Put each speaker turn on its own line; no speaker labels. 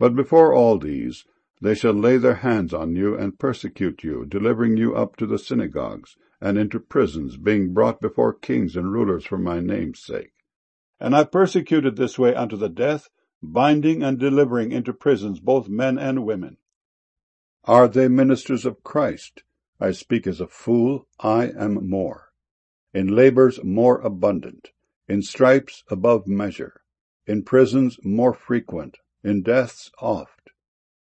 But before all these, they shall lay their hands on you and persecute you, delivering you up to the synagogues and into prisons, being brought before kings and rulers for my name's sake. And I persecuted this way unto the death, binding and delivering into prisons both men and women. Are they ministers of Christ? I speak as a fool, I am more. In labors more abundant, in stripes above measure, in prisons more frequent, in deaths oft.